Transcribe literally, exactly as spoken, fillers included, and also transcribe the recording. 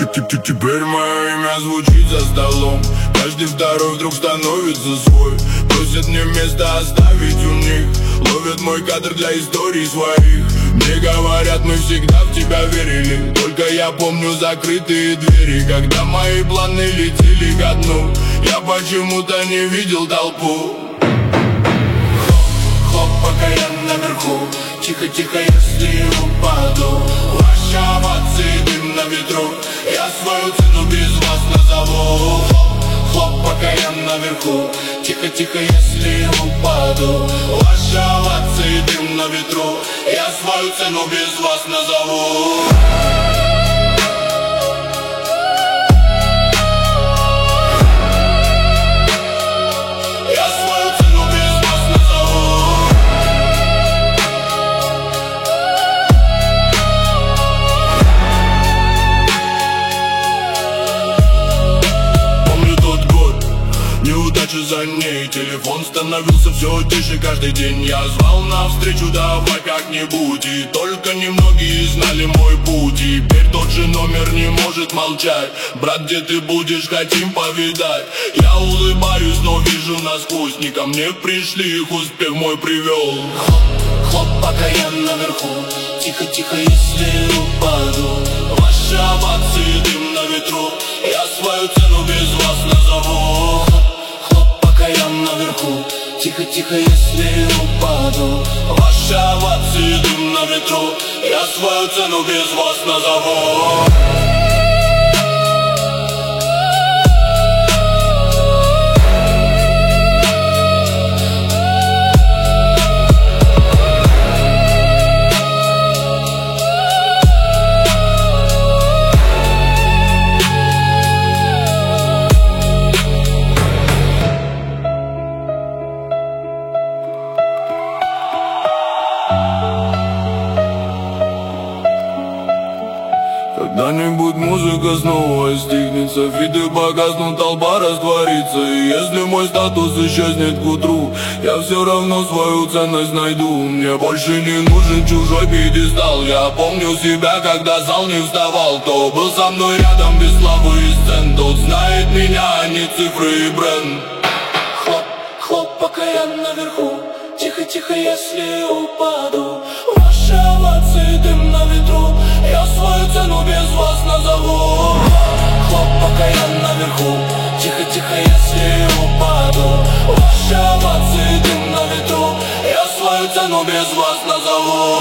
Теперь мое имя звучит за столом. Каждый второй вдруг становится свой. Просят мне место оставить у них. Ловят мой кадр для историй своих. Мне говорят, мы всегда в тебя верили. Только я помню закрытые двери, когда мои планы летели ко дну. Я почему-то не видел толпу. Хлоп, пока я наверху. Тихо-тихо, если упаду. Ваши овации, дым на ветру. Я свою цену без вас назову. Хлоп, пока я наверху. Тихо-тихо, если упаду. Ваши овации, дым на ветру. Я свою цену без вас назову. Неудача за ней, телефон становился все тише каждый день. Я звал навстречу, давай как-нибудь. И только немногие знали мой путь. И теперь тот же номер не может молчать. Брат, где ты будешь, хотим повидать. Я улыбаюсь, но вижу насквозь. Не ко мне пришли, их успех мой привел. Хлоп, хлоп, пока я наверху. Тихо-тихо, если упаду. Ваши овации, дым на ветру. Я свою цену без вас назову. Я наверху, тихо-тихо, если упаду. Ваши овации, дым на ветру. Я свою цену без вас назову. Когда-нибудь музыка снова стихнет, софиты погаснут, толпа растворится. И если мой статус исчезнет к утру, я все равно свою ценность найду. Мне больше не нужен чужой пьедестал. Я помню себя, когда зал не вставал. Кто был со мной рядом без славы и сцен, тот знает меня, а не цифры и бренд. Хлоп, хлоп, пока я наверху. Тихо-тихо, если упаду. Ваши овации, дым на ветру. Я свою цену без вас назову. Хлоп, пока я наверху. Тихо-тихо, если упаду. Ваши овации, дым на ветру. Я свою цену без вас назову.